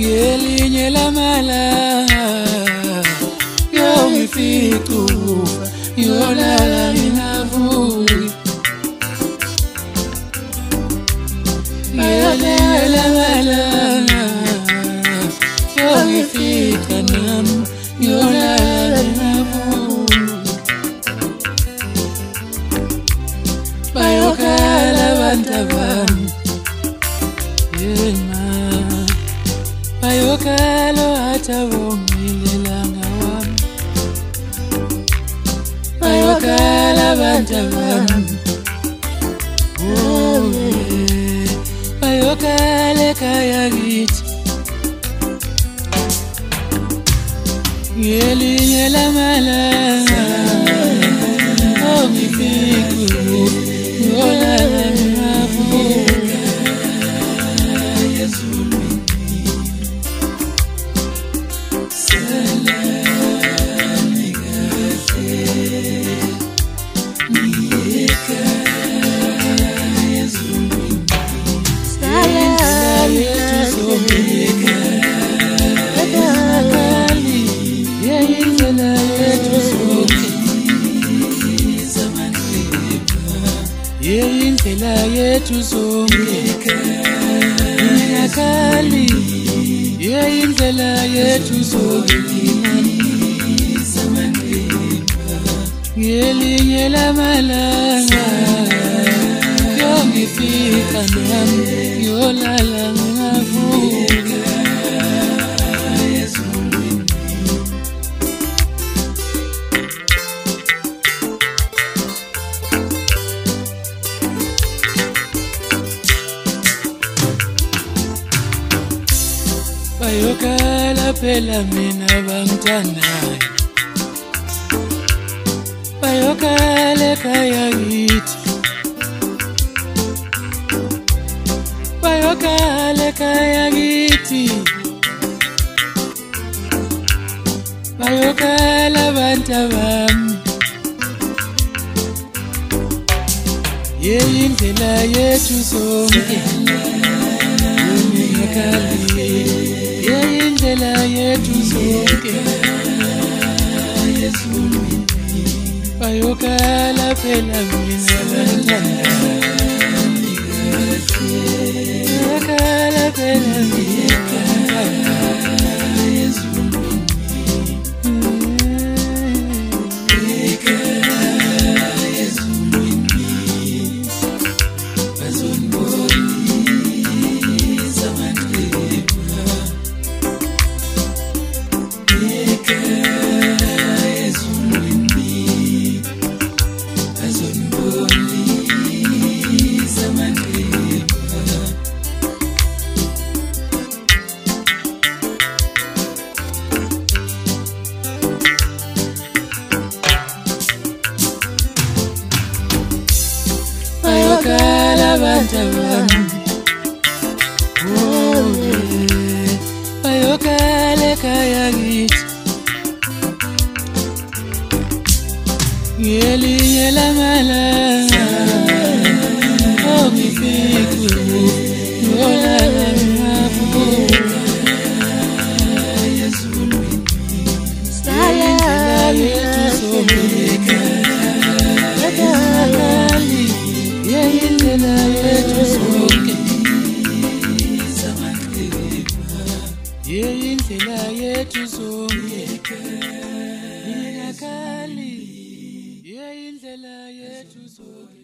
ngelinye lamalanga yongifica ukufa yolala nginavuki ngelinye lamalanga yongifica nami yolala nginavuki bayokhala abantu abami bayokhala atabongile langa wami bayokhala abantu abami bayokhala ekhaya kithi ngelinye lamalanga ongifica yolala nginavuka indlela yethu zonke ngiyakali indlela yethu zonke ngelinye lamalanga yongifica nami yolala nginavuka bayokhala phela mina bangithandayo bayokhala ekhaya kithi bayokhala ekhaya kithi bayokhala abantu abami indlela yethu zonke indlela yethu zonke bayokhala phela mina bayokhala phela bayokhala abantu abami bayokhala ekhaya kithi ngelinye lamalanga ongifica yolala nginavuka indlela yethu zonke indlela yethu zonke indlela yethu zonke ngiyakali indlela yethu zonke